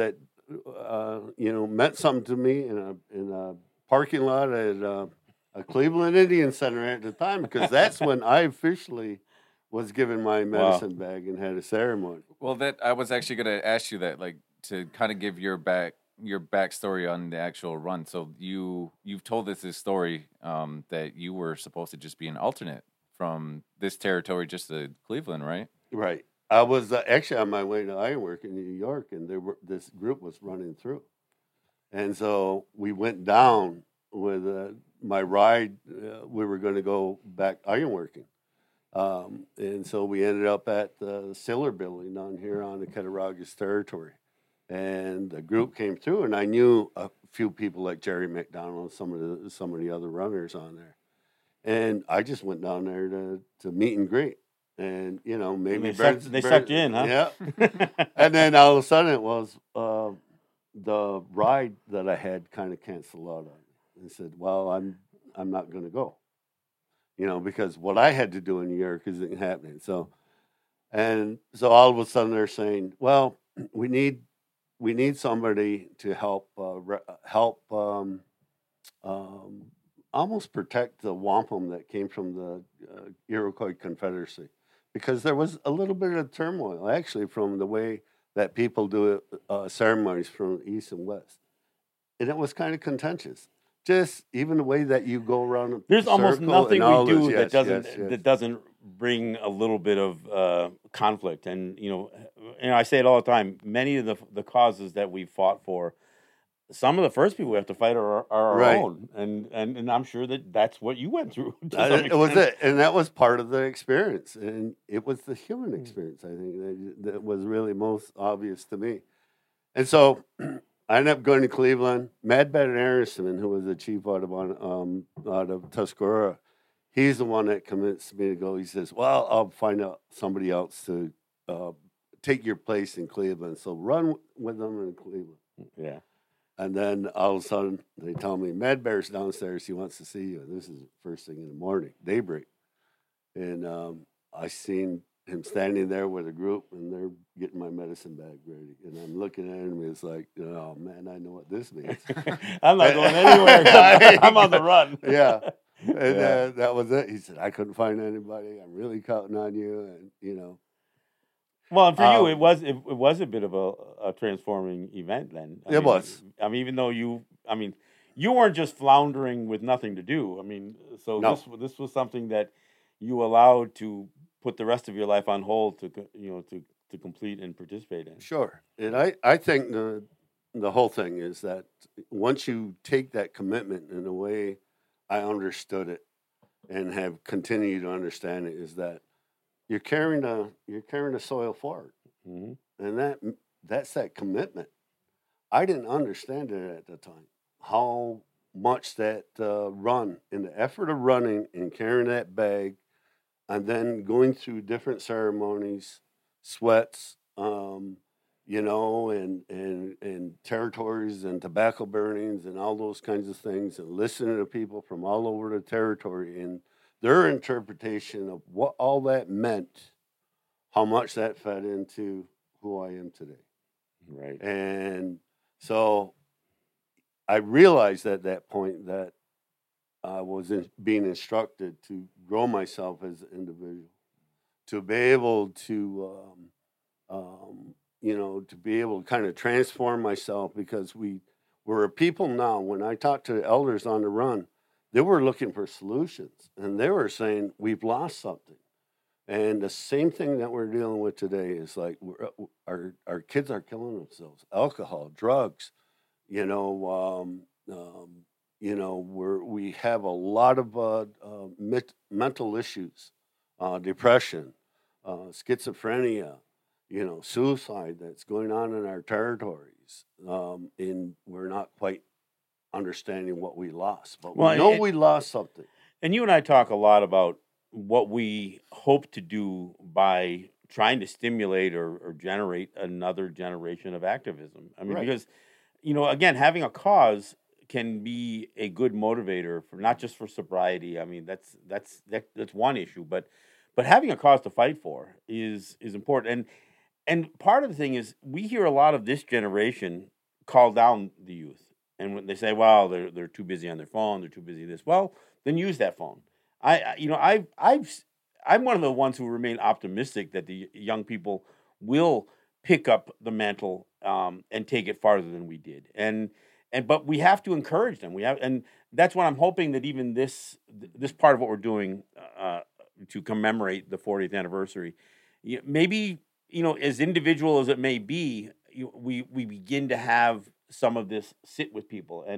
meant something to me in a parking lot at a Cleveland Indian Center at the time, because that's when I officially was given my medicine bag and had a ceremony. Well, that I was actually going to ask you that, like, to kind of give your backstory on the actual run. So you've told us this story that you were supposed to just be an alternate from this territory just to Cleveland, right? Right. I was actually on my way to Ironwork in New York, and this group was running through. And so we went down with my ride. We were going to go back ironworking. And so we ended up at the Siller building down here on the Cattaraugus territory. And the group came through, and I knew a few people like Jerry McDonald, some of the other runners on there. And I just went down there to meet and greet. And, you know, maybe they sucked you in, huh? Yeah. And then all of a sudden it was the ride that I had kind of canceled out on me. And said, well, I'm not going to go. You know, because what I had to do in New York isn't happening. So all of a sudden they're saying, well, we need somebody to help almost protect the wampum that came from the Iroquois Confederacy, because there was a little bit of turmoil actually from the way that people do ceremonies from east and west, and it was kind of contentious. Just even the way that you go around. There's almost nothing we do yes, that doesn't bring a little bit of conflict. And I say it all the time. Many of the causes that we fought for, some of the first people we have to fight are our Right. own, and I'm sure that's what you went through. It was it, and that was part of the experience, and it was the human experience. I think that was really most obvious to me, and so. I ended up going to Cleveland. Mad Bat Harrison, who was the chief out of Tuscarora, he's the one that convinced me to go. He says, well, I'll find out somebody else to take your place in Cleveland. So run with them in Cleveland. Yeah. And then all of a sudden, they tell me, Mad Bear's downstairs. He wants to see you. And this is the first thing in the morning, daybreak. And I seen him standing there with a group, and they're getting my medicine bag ready. And I'm looking at him, and it's like, oh, man, I know what this means. I'm not going anywhere. I'm on the run. Yeah. And that was it. He said, I couldn't find anybody. I'm really counting on you. And, Well, and for you, it was a bit of a transforming event then. It was. I mean, even though you weren't just floundering with nothing to do. I mean, so No. this was something that you allowed to put the rest of your life on hold to complete and participate in. Sure. And I think the whole thing is that once you take that commitment in the way I understood it and have continued to understand it, is that you're carrying the soil forward. Mm-hmm. And that's that commitment. I didn't understand it at the time, how much that run, in the effort of running and carrying that bag, and then going through different ceremonies, sweats, and territories and tobacco burnings and all those kinds of things, and listening to people from all over the territory and their interpretation of what all that meant, how much that fed into who I am today. Right. And so I realized at that point that I was being instructed to grow myself as an individual, to be able to, to be able to kind of transform myself, because we're a people now. When I talk to the elders on the run, they were looking for solutions, and they were saying, we've lost something. And the same thing that we're dealing with today is like our kids are killing themselves, alcohol, drugs, we have a lot of mental issues, depression, schizophrenia, suicide that's going on in our territories. And we're not quite understanding what we lost, but we know we lost something. And you and I talk a lot about what we hope to do by trying to stimulate or generate another generation of activism. I mean, Right. because, again, having a cause can be a good motivator for not just for sobriety. I mean, that's one issue, but having a cause to fight for is important. And part of the thing is we hear a lot of this generation call down the youth, and when they say, "Well, they're too busy on their phone, they're too busy this," well, then use that phone. I'm one of the ones who remain optimistic that the young people will pick up the mantle and take it farther than we did. But we have to encourage them. And that's what I'm hoping that even this part of what we're doing to commemorate the 40th anniversary, maybe as individual as it may be, we begin to have some of this sit with people. And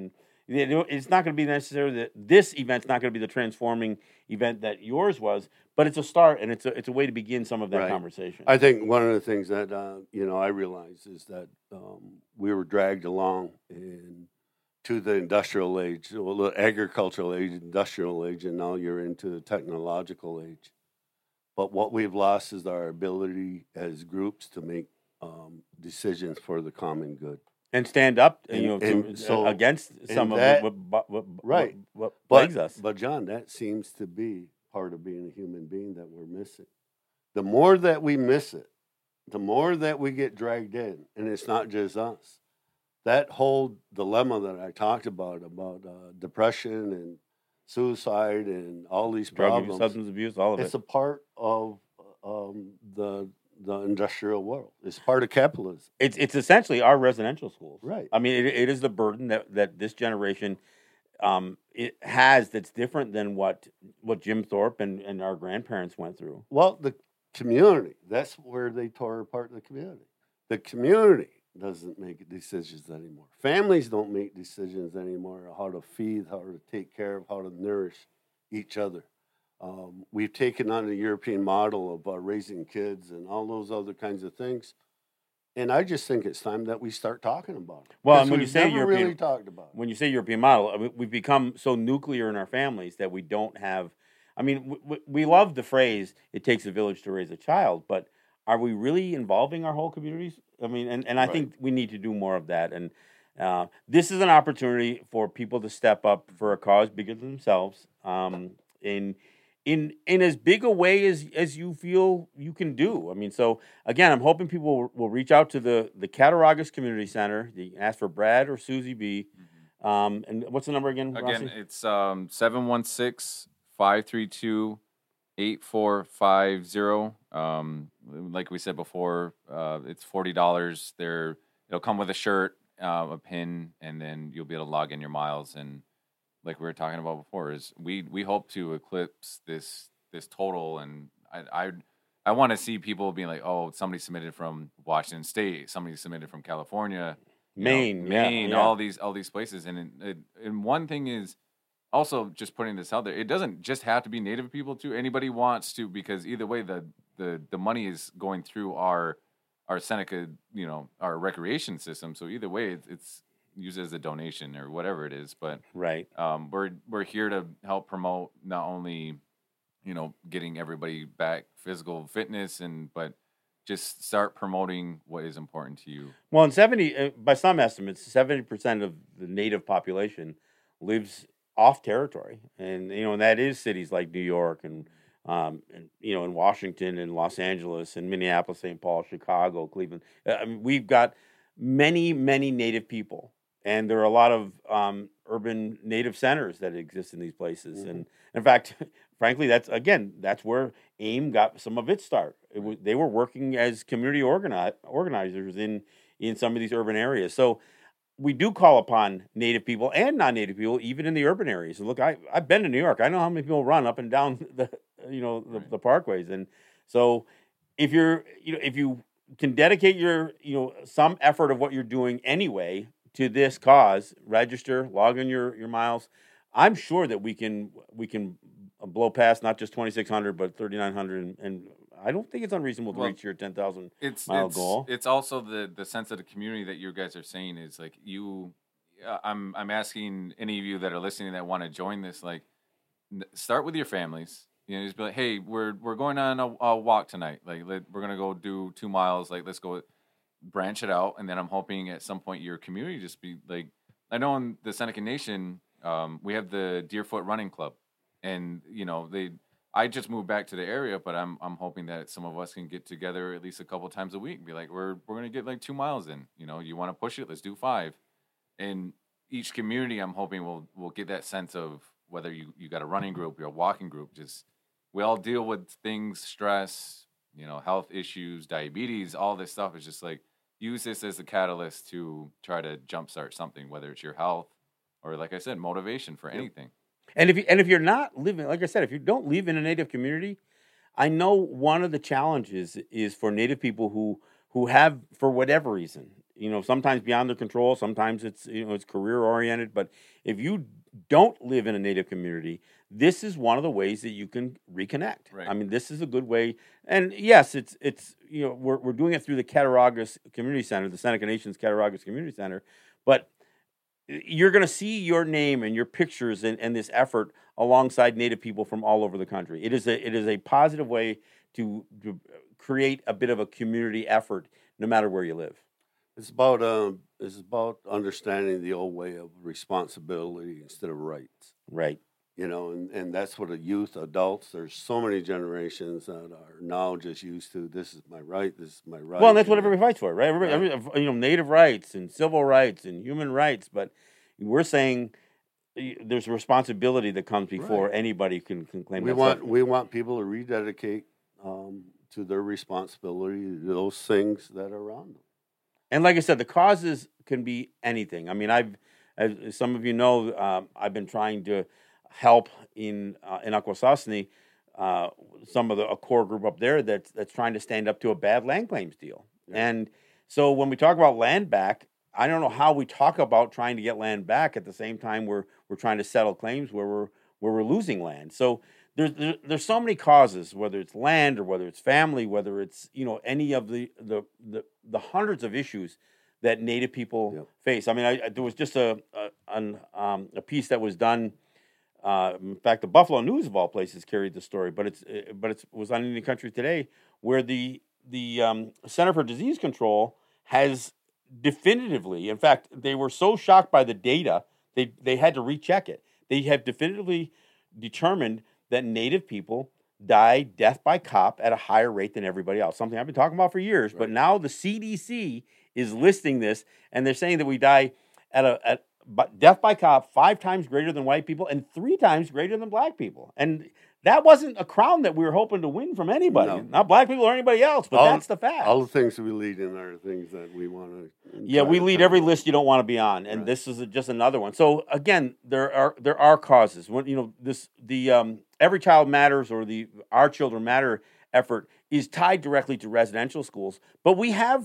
It's not going to be necessarily that this event's not going to be the transforming event that yours was, but it's a start, and it's a way to begin some of that Right. conversation. I think one of the things that I realize is that we were dragged along to the industrial age, well, the agricultural age, industrial age, and now you're into the technological age. But what we've lost is our ability as groups to make decisions for the common good. And stand up, So against some of that- what plagues us. But John, that seems to be part of being a human being that we're missing. The more that we miss it, the more that we get dragged in, and it's not just us. That whole dilemma that I talked about depression and suicide and all these Drug problems, abuse, substance abuse, all of it's it. a part of the industrial world. It's part of capitalism. It's essentially our residential schools. Right. I mean, it is the burden that this generation it has that's different than what Jim Thorpe and our grandparents went through. Well, the community, that's where they tore apart the community. The community doesn't make decisions anymore. Families don't make decisions anymore on how to feed, how to take care of, how to nourish each other. We've taken on the European model of raising kids and all those other kinds of things. And I just think it's time that we start talking about it. Well, 'Cause and when you we've say never European, really talked about it. when you say European model, I mean, we've become so nuclear in our families that we don't have. I mean, we love the phrase "it takes a village to raise a child," but are we really involving our whole communities? I mean, and I Right. think we need to do more of that. And this is an opportunity for people to step up for a cause bigger than themselves. In as big a way as you feel you can do. I mean, so again, I'm hoping people will reach out to the Cattaraugus Community Center. They ask for Brad or Susie B. And what's the number again? Again, Rossi? it's 716-532-8450. Like we said before, it's $40. It'll come with a shirt, a pin, and then you'll be able to log in your miles. And like we were talking about before, is we hope to eclipse this total. And I want to see people being like, oh, somebody submitted from Washington State, somebody submitted from California, Maine, yeah. all these places. And one thing is also just putting this out there. It doesn't just have to be Native people too. Anybody wants to, because either way, the money is going through our Seneca, our recreation system. So either way, it's used as a donation or whatever it is. But Right. we're here to help promote not only getting everybody back physical fitness but just start promoting what is important to you. Well, by some estimates, 70% of the Native population lives off territory, and and that is cities like New York and in Washington and Los Angeles and Minneapolis, St. Paul, Chicago, Cleveland. I mean, we've got many Native people, and there are a lot of urban Native centers that exist in these places. Mm-hmm. And in fact, frankly, that's where AIM got some of its start. They were working as community organizers in some of these urban areas. So we do call upon Native people and non-Native people, even in the urban areas. And look, I've been to New York. I know how many people run up and down the parkways. And so if you can dedicate your some effort of what you're doing anyway to this cause, register, log in your miles. I'm sure that we can blow past not just 2,600 but 3,900, and I don't think it's unreasonable to reach your 10,000 mile goal. It's also the sense of the community that you guys are saying is like I'm asking any of you that are listening that want to join this, like, start with your families. Just be like, hey, we're going on a walk tonight. Like, we're gonna go do 2 miles. Like, let's go branch it out. And then I'm hoping at some point your community just be like, I know in the Seneca Nation, we have the Deerfoot Running Club, and I just moved back to the area, but I'm hoping that some of us can get together at least a couple times a week and be like, we're gonna get like 2 miles in. You want to push it? Let's do 5. And each community, I'm hoping will get that sense of whether you got a running group, you're a walking group. Just we all deal with things, stress, health issues, diabetes, all this stuff. Is just like, use this as a catalyst to try to jumpstart something, whether it's your health or, like I said, motivation for anything. And if you're not living, like I said, if you don't live in a Native community, I know one of the challenges is for Native people who have, for whatever reason, sometimes beyond their control, sometimes it's it's career oriented. But if you don't live in a Native community, this is one of the ways that you can reconnect. Right. I mean, this is a good way. And yes, it's we're doing it through the Cattaraugus Community Center, the Seneca Nations Cattaraugus Community Center, but you're going to see your name and your pictures and this effort alongside Native people from all over the country. It is a positive way to create a bit of a community effort, no matter where you live. It's about understanding the old way of responsibility instead of rights. Right. And that's what adults, there's so many generations that are now just used to, this is my right, this is my right. Well, and that's what everybody fights for, right? Native rights and civil rights and human rights, but we're saying there's a responsibility that comes before anybody can claim that. We want people to rededicate to their responsibility to those things that are around them. And like I said, the causes can be anything. I mean, as some of you know, I've been trying to help in Akwesasne, some of a core group up there that's trying to stand up to a bad land claims deal. Yeah. And so when we talk about land back, I don't know how we talk about trying to get land back at the same time we're trying to settle claims where we're losing land. So there's so many causes, whether it's land or whether it's family, whether it's any of the hundreds of issues that Native people face. I mean, there was just a piece that was done. In fact, the Buffalo News of all places carried the story, but it was on Indian Country Today, where the Center for Disease Control has definitively, in fact, they were so shocked by the data they had to recheck it. They have definitively determined that Native people die death by cop at a higher rate than everybody else. Something I've been talking about for years, but now the CDC is listing this, and they're saying that we die at death by cop 5 times greater than white people and 3 times greater than black people. And that wasn't a crown that we were hoping to win from anybody, not black people or anybody else, but that's the fact. All the things that we lead in are things that we want to. Yeah, we lead every list you don't want to be on, and this is just another one. So again, there are causes. When Every Child Matters or the Our Children Matter effort is tied directly to residential schools, but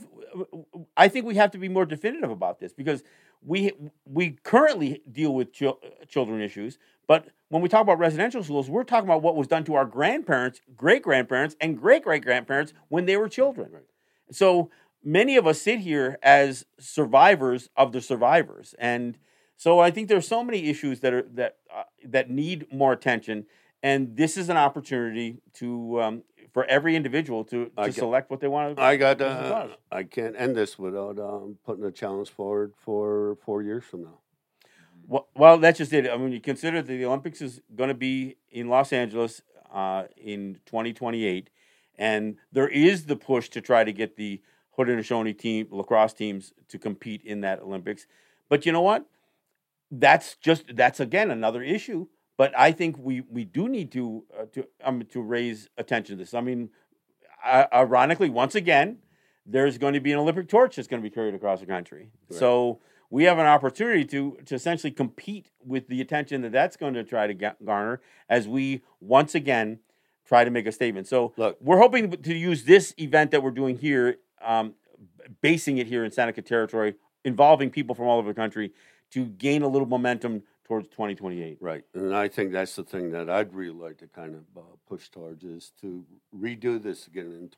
I think we have to be more definitive about this, because we currently deal with children issues, but when we talk about residential schools, we're talking about what was done to our grandparents, great-grandparents, and great-great-grandparents when they were children. Right. So many of us sit here as survivors of the survivors, and so I think there's so many issues that need more attention, and this is an opportunity to for every individual to select what they want to. I can't end this without putting a challenge forward for 4 years from now. Well, that's just it. I mean, you consider that the Olympics is going to be in Los Angeles in 2028, and there is the push to try to get the Haudenosaunee lacrosse teams to compete in that Olympics. But you know what? That's again another issue. But I think we do need to raise attention to this. I mean, ironically, once again, there's going to be an Olympic torch that's going to be carried across the country. Right. So we have an opportunity to essentially compete with the attention that's going to try to garner as we once again try to make a statement. So we're hoping to use this event that we're doing here, basing it here in Seneca territory, involving people from all over the country, to gain a little momentum towards 2028. Right. And I think that's the thing that I'd really like to kind of push towards, is to redo this again in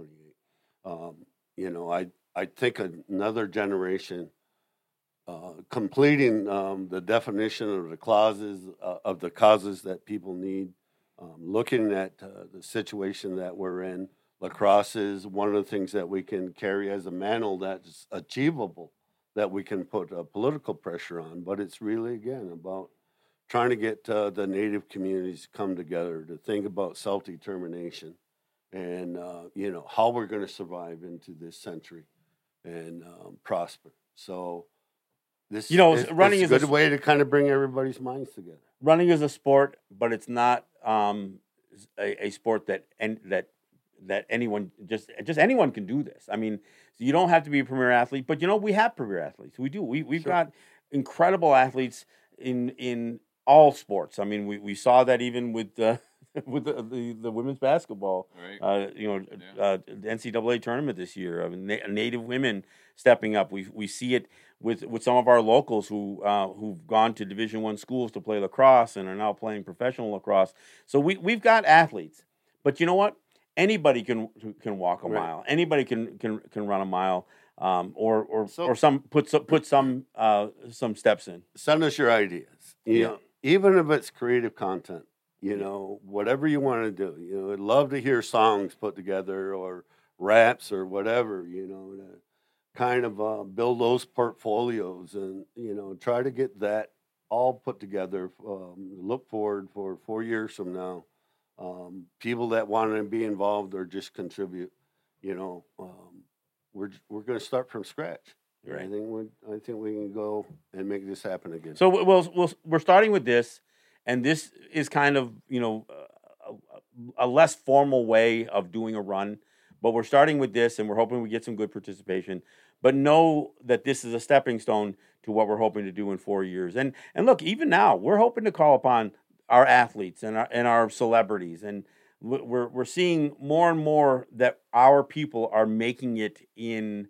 2028. I think another generation completing the definition of the causes that people need, looking at the situation that we're in. Lacrosse is one of the things that we can carry as a mantle that's achievable, that we can put political pressure on, but it's really, again, about trying to get the Native communities to come together to think about self-determination and, how we're going to survive into this century and prosper. So this running is a good way to kind of bring everybody's minds together. Running is a sport, but it's not a sport that anyone just anyone can do this. I mean, you don't have to be a premier athlete, but we have premier athletes. We do. We've got incredible athletes in all sports. I mean, we saw that even with with the women's basketball. Right. The NCAA tournament this year. I mean, Native women stepping up. We see it with some of our locals who've gone to Division I schools to play lacrosse and are now playing professional lacrosse. So we've got athletes, but you know what? Anybody can walk a mile. Anybody can run a mile, or put some steps in. Send us your ideas. You know, even if it's creative content. You know, whatever you want to do. You know, I'd love to hear songs put together or raps or whatever. You know, to kind of build those portfolios and try to get that all put together. Look forward for 4 years from now. People that want to be involved or just contribute, we're going to start from scratch. Right. I think we can go and make this happen again. So we're starting with this, and this is kind of a less formal way of doing a run, but we're starting with this, and we're hoping we get some good participation. But know that this is a stepping stone to what we're hoping to do in 4 years. And look, even now we're hoping to call upon our athletes and our celebrities, and we're seeing more and more that our people are making it in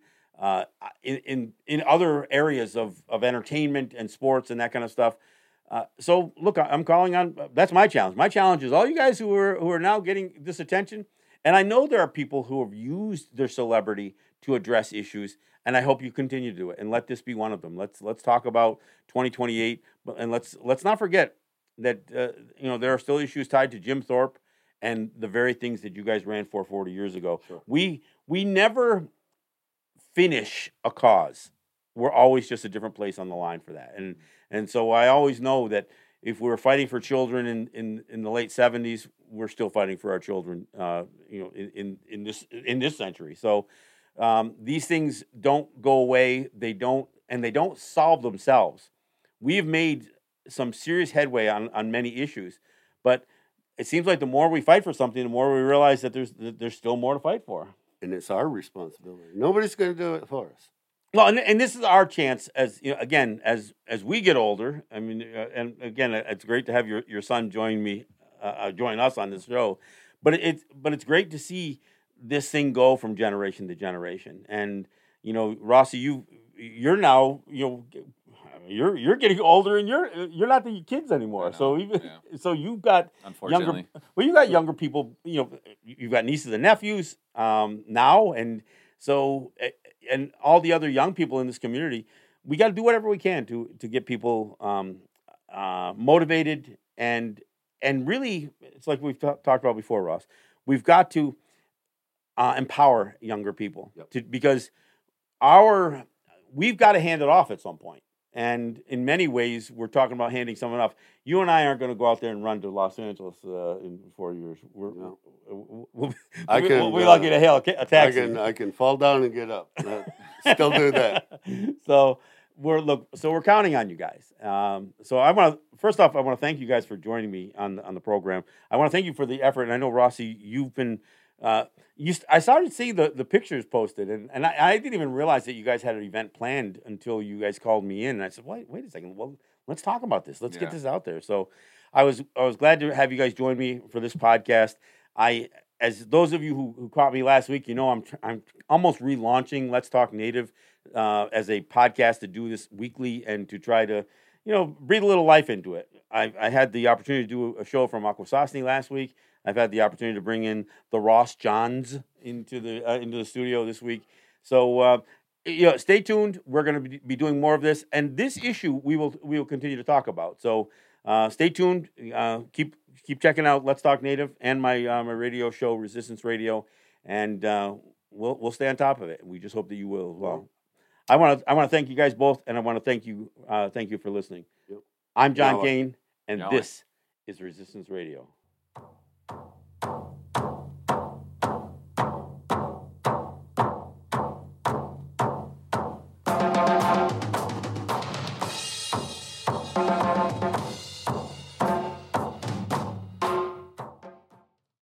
other areas of entertainment and sports and that kind of stuff. So look, I'm calling on. That's my challenge. My challenge is all you guys who are now getting this attention, and I know there are people who have used their celebrity to address issues, and I hope you continue to do it. And let this be one of them. Let's talk about 2028, and let's not forget that there are still issues tied to Jim Thorpe and the very things that you guys ran for 40 years ago. Sure. We never finish a cause. We're always just a different place on the line for that. And so I always know that if we were fighting for children in the late 70s, we're still fighting for our children in this century. So these things don't go away. They don't solve themselves. We have made some serious headway on many issues, but it seems like the more we fight for something, the more we realize that there's still more to fight for. And it's our responsibility. Nobody's going to do it for us. Well, and this is our chance as again as we get older. I mean, and again, it's great to have your son join us on this show. But it's great to see this thing go from generation to generation. And Rossi, you're now you're getting older, and you're not the kids anymore. So so you've got younger people. You've got nieces and nephews now, and so and all the other young people in this community. We got to do whatever we can to get people motivated and really, it's like we've talked about before, Ross. We've got to empower younger people because we've got to hand it off at some point. And in many ways, we're talking about handing someone off. You and I aren't going to go out there and run to Los Angeles in 4 years. We'll be lucky to hail a taxi. I can fall down and get up. Still do that. So we're counting on you guys. So I want to thank you guys for joining me on the program. I want to thank you for the effort. And I know, Rossi, you've been. I started to see the pictures posted, and I didn't even realize that you guys had an event planned until you guys called me in. And I said, wait a second. Well, let's talk about this. Let's get this out there. So I was glad to have you guys join me for this podcast. As those of you who caught me last week, I'm almost relaunching Let's Talk Native as a podcast to do this weekly and to try to breathe a little life into it. I had the opportunity to do a show from Akwesasne last week. I've had the opportunity to bring in the Ross Johns into the studio this week. So stay tuned. We're going to be doing more of this, and this issue we will continue to talk about. So stay tuned. Keep checking out Let's Talk Native and my radio show, Resistance Radio, and we'll stay on top of it. We just hope that you will as well. I want to thank you guys both, and I want to thank you for listening. Yep. I'm John Kane, and this is Resistance Radio.